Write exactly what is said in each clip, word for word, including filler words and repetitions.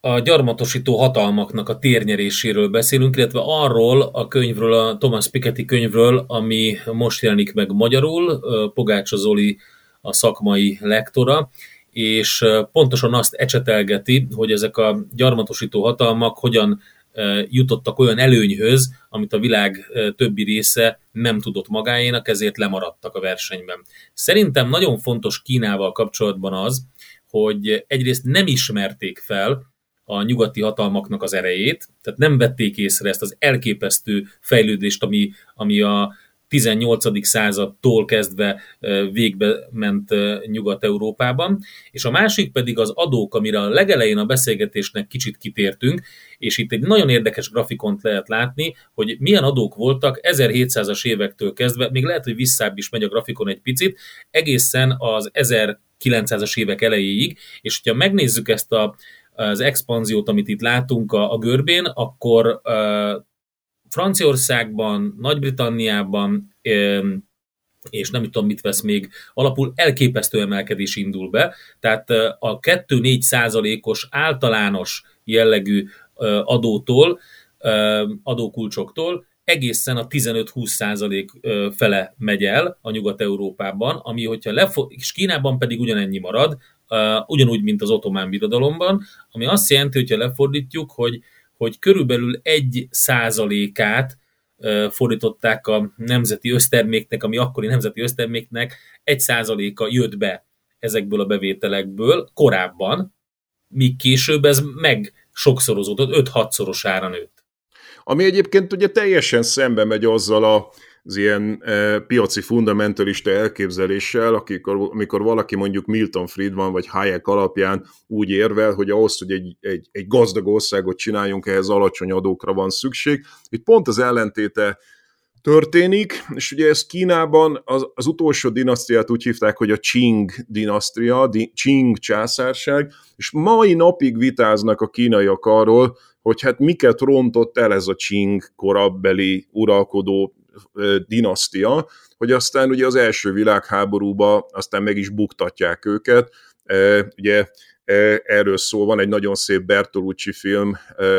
A gyarmatosító hatalmaknak a térnyeréséről beszélünk, illetve arról a könyvről, a Thomas Piketty könyvről, ami most jelenik meg magyarul, Pogácsa Zoli a szakmai lektora, és pontosan azt ecsetelgeti, hogy ezek a gyarmatosító hatalmak hogyan jutottak olyan előnyhöz, amit a világ többi része nem tudott magáénak, ezért lemaradtak a versenyben. Szerintem nagyon fontos Kínával kapcsolatban az, hogy egyrészt nem ismerték fel a nyugati hatalmaknak az erejét, tehát nem vették észre ezt az elképesztő fejlődést, ami, ami a tizennyolcadik századtól kezdve végbe ment Nyugat-Európában, és a másik pedig az adók, amire a legelején a beszélgetésnek kicsit kitértünk, és itt egy nagyon érdekes grafikont lehet látni, hogy milyen adók voltak ezerhétszázas évektől kezdve, még lehet, hogy visszább is megy a grafikon egy picit, egészen az ezerkilencszázas évek elejéig, és hogyha megnézzük ezt a az expanziót, amit itt látunk a, a görbén, akkor uh, Franciaországban, Nagy-Britanniában, um, és nem tudom, mit vesz még alapul, elképesztő emelkedés indul be. Tehát uh, a kettő-négy százalékos általános jellegű uh, adótól, uh, adókulcsoktól egészen a tizenöt-húsz százalék uh, fele megy el a Nyugat-Európában, ami, hogyha lefo- és Kínában pedig ugyanennyi marad, Uh, ugyanúgy, mint az Ottomán Birodalomban, ami azt jelenti, hogyha lefordítjuk, hogy, hogy körülbelül egy százalékát uh, fordították a nemzeti összterméknek, ami akkori nemzeti összterméknek egy százaléka jött be ezekből a bevételekből korábban, míg később ez meg sokszorozódott, öt-hatszorosára nőtt. Ami egyébként ugye teljesen szembe megy azzal a az ilyen e, piaci fundamentalista elképzeléssel, akikor, amikor valaki mondjuk Milton Friedman vagy Hayek alapján úgy érvel, hogy ahhoz, hogy egy, egy, egy gazdag országot csináljunk, ehhez alacsony adókra van szükség. Itt pont az ellentéte történik, és ugye ezt Kínában az, az utolsó dinasztiát úgy hívták, hogy a Qing dinasztia, di, Qing császárság, és mai napig vitáznak a kínaiak arról, hogy hát miket rontott el ez a Qing korabeli uralkodó dinasztia, hogy aztán ugye az első világháborúban aztán meg is buktatják őket. Ugye erről szól, van egy nagyon szép Bertolucci film,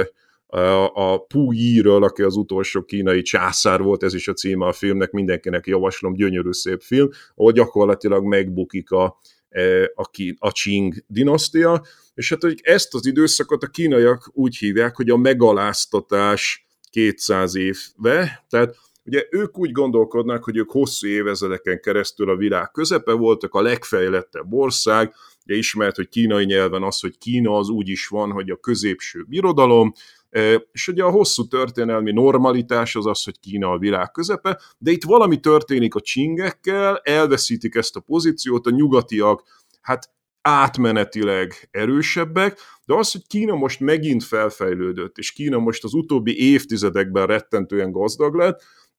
a Pu Yi-ről, aki az utolsó kínai császár volt, ez is a címe a filmnek, mindenkinek javaslom, gyönyörű szép film, ahol gyakorlatilag megbukik a, a, a Qing dinasztia, és hát hogy ezt az időszakot a kínaiak úgy hívják, hogy a megaláztatás kétszáz éve, tehát ugye ők úgy gondolkodnak, hogy ők hosszú évezredeken keresztül a világ közepe voltak, a legfejlettebb ország, ugye ismert, hogy kínai nyelven az, hogy Kína az úgy is van, hogy a középső birodalom, és ugye a hosszú történelmi normalitás az az, hogy Kína a világ közepe, de itt valami történik a csingekkel, elveszítik ezt a pozíciót, a nyugatiak, hát átmenetileg erősebbek, de az, hogy Kína most megint felfejlődött, és Kína most az utóbbi évtizedekben rettentően gazdag lett,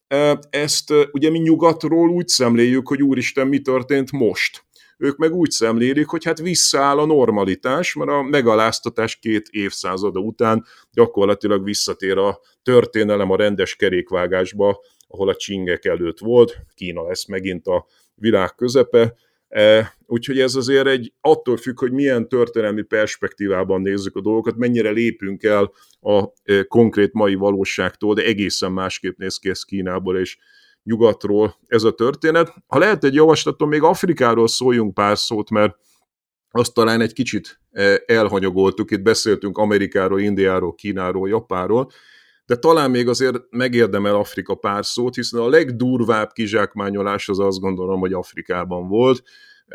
ezt ugye mi nyugatról úgy szemléljük, hogy úristen, mi történt most. Ők meg úgy szemlélik, hogy hát visszaáll a normalitás, mert a megaláztatás két évszázada után gyakorlatilag visszatér a történelem a rendes kerékvágásba, ahol a csingek előtt volt, Kína lesz megint a világ közepe, úgyhogy ez azért egy, attól függ, hogy milyen történelmi perspektívában nézzük a dolgokat, mennyire lépünk el a konkrét mai valóságtól, de egészen másképp néz ki ez Kínából és nyugatról ez a történet. Ha lehet egy javaslatom, még Afrikáról szóljunk pár szót, mert azt talán egy kicsit elhanyagoltuk, itt beszéltünk Amerikáról, Indiáról, Kínáról, Japánról, de talán még azért megérdemel Afrika pár szót, hiszen a legdurvább kizsákmányolás az azt gondolom, hogy Afrikában volt,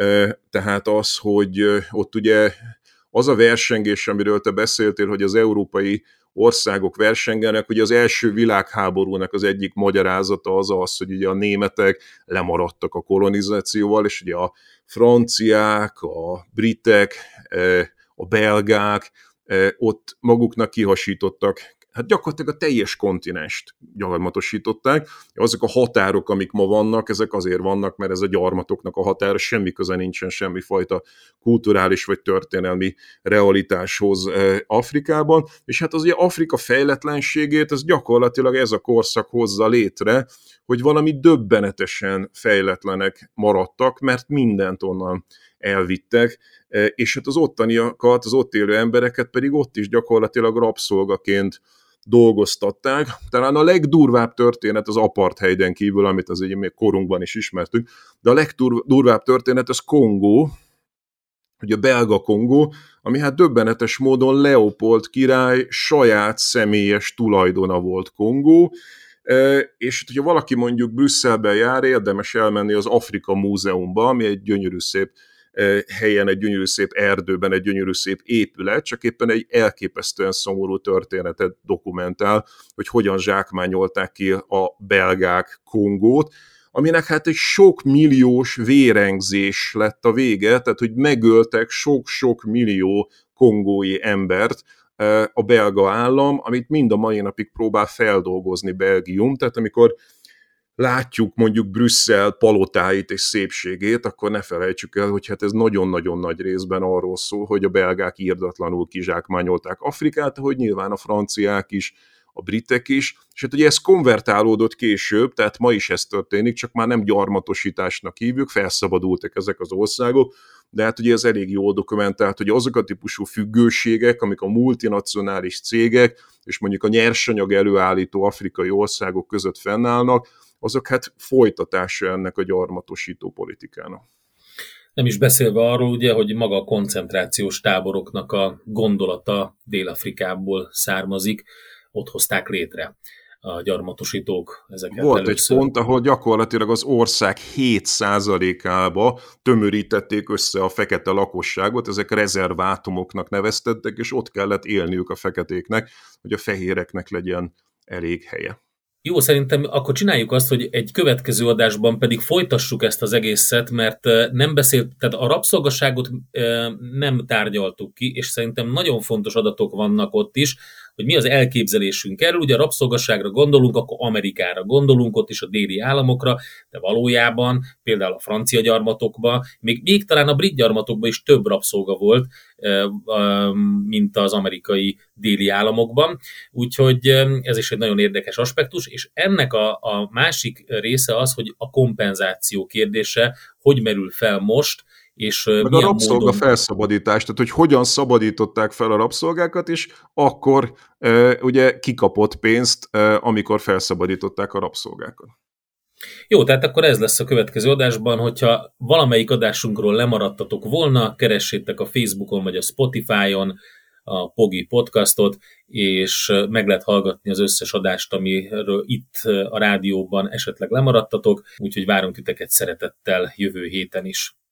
tehát az, hogy ott ugye az a versengés, amiről te beszéltél, hogy az európai országok versengenek, ugye az első világháborúnak az egyik magyarázata az az, hogy ugye a németek lemaradtak a kolonizációval, és ugye a franciák, a britek, a belgák ott maguknak kihasítottak, hát gyakorlatilag a teljes kontinenst gyarmatosították. Azok a határok, amik ma vannak, ezek azért vannak, mert ez a gyarmatoknak a határa, semmi köze nincsen semmifajta kulturális vagy történelmi realitáshoz Afrikában, és hát az ugye Afrika fejletlenségét, ez gyakorlatilag ez a korszak hozza létre, hogy valami döbbenetesen fejletlenek maradtak, mert mindent onnan elvittek, és hát az ottaniakat, az ott élő embereket pedig ott is gyakorlatilag rabszolgaként dolgoztatták. Talán a legdurvább történet az apartheiden kívül, amit az még korunkban is ismertük, de a legdurvább történet az Kongó, ugye belga Kongó, ami hát döbbenetes módon Leopold király saját személyes tulajdona volt Kongó, és hogyha valaki mondjuk Brüsszelben jár, érdemes elmenni az Afrika Múzeumba, ami egy gyönyörű szép helyen, egy gyönyörű szép erdőben, egy gyönyörű szép épület, csak éppen egy elképesztően szomorú történetet dokumentál, hogy hogyan zsákmányolták ki a belgák Kongót, aminek hát egy sok milliós vérengzés lett a vége, tehát hogy megöltek sok-sok millió kongói embert a belga állam, amit mind a mai napig próbál feldolgozni Belgium, tehát amikor látjuk mondjuk Brüsszel palotáit és szépségét, akkor ne felejtsük el, hogy hát ez nagyon-nagyon nagy részben arról szól, hogy a belgák irdatlanul kizsákmányolták Afrikát, hogy nyilván a franciák is, a britek is, és hát ugye ez konvertálódott később, tehát ma is ez történik, csak már nem gyarmatosításnak hívjuk, felszabadultak ezek az országok, de hát ugye ez elég jól dokumentált, hogy azok a típusú függőségek, amik a multinacionális cégek, és mondjuk a nyersanyag előállító afrikai országok között fennállnak, azok hát folytatása ennek a gyarmatosító politikának. Nem is beszélve arról, ugye, hogy maga a koncentrációs táboroknak a gondolata Dél-Afrikából származik, ott hozták létre a gyarmatosítók ezeket. Volt először. Egy pont, ahol gyakorlatilag az ország hét százalékába tömörítették össze a fekete lakosságot, ezek rezervátumoknak neveztettek, és ott kellett élniük a feketéknek, hogy a fehéreknek legyen elég helye. Jó, szerintem akkor csináljuk azt, hogy egy következő adásban pedig folytassuk ezt az egészet, mert nem beszélt, tehát a rabszolgaságot nem tárgyaltuk ki, és szerintem nagyon fontos adatok vannak ott is, hogy mi az elképzelésünk erről. Ugye a rabszolgaságra gondolunk, akkor Amerikára gondolunk, ott is a déli államokra, de valójában például a francia gyarmatokban, még, még talán a brit gyarmatokban is több rabszolga volt, mint az amerikai déli államokban. Úgyhogy ez is egy nagyon érdekes aspektus, és ennek a, a másik része az, hogy a kompenzáció kérdése, hogy merül fel most, és meg a rabszolga módon... felszabadítás, tehát hogy hogyan szabadították fel a rabszolgákat, és akkor e, ugye kikapott pénzt, e, amikor felszabadították a rabszolgákat. Jó, tehát akkor ez lesz a következő adásban, hogyha valamelyik adásunkról lemaradtatok volna, keressétek a Facebookon vagy a Spotify-on a Pogi podcastot, és meg lehet hallgatni az összes adást, amiről itt a rádióban esetleg lemaradtatok, úgyhogy várunk titeket szeretettel jövő héten is.